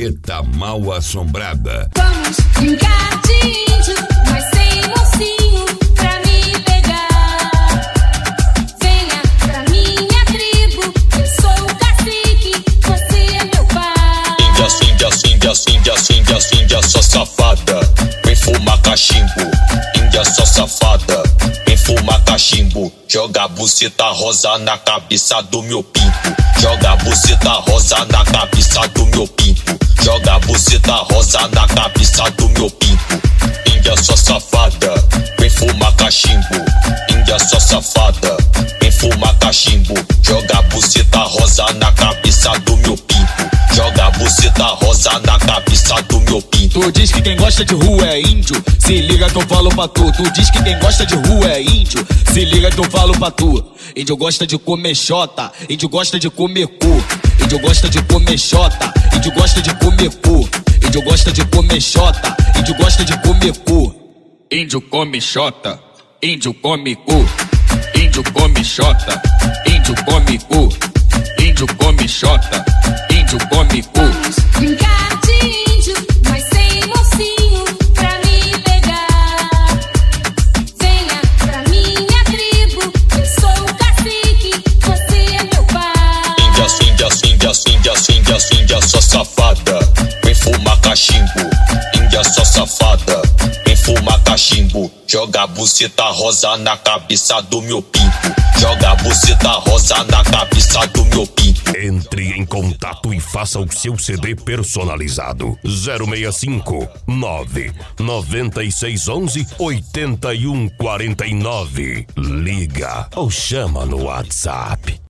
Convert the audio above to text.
Preta Mal Assombrada. Vamos brincar de índio, mas sem mocinho pra me pegar. Venha pra minha tribo, eu sou o cacique, você é meu pai. Índia só safada, vem fumar cachimbo. Índia só safada, vem fumar cachimbo. Joga a buceta rosa na cabeça do meu pinto. Joga a buceta rosa na cabeça do meu pinto. Joga a buceta rosa na cabeça do meu pinto. Índia só safada, vem fumar cachimbo. Índia só safada, vem fumar cachimbo. Joga a buceta rosa na cabeça do meu pinto. Joga a buceta rosa na cabeça do meu pinto. Tu diz que quem gosta de rua é índio, se liga que eu falo pra tu. Tu diz que quem gosta de rua é índio, se liga que eu falo pra tu. Índio gosta de comer xota, índio gosta de comer cu. Índio gosta de comer xota, índio gosta de comer cu. Índio gosta de comer xota, índio gosta de comer cu. Índio come xota, índio come cu. Índio come xota, índio come cu. Índio come xota, índio come cu. Vamos brincar de índio, mas sem mocinho pra me pegar. Venha pra minha tribo, eu sou o cacique, você é meu pai. Índia só safada, vem fumar cachimbo. Índia só safada, vem fumar cachimbo. Joga a buceta rosa na cabeça do meu pinto. Joga a buceta rosa na cabeça do meu pinto. Entre em contato e faça o seu CD personalizado. 065 99611 8149. Liga ou chama no WhatsApp.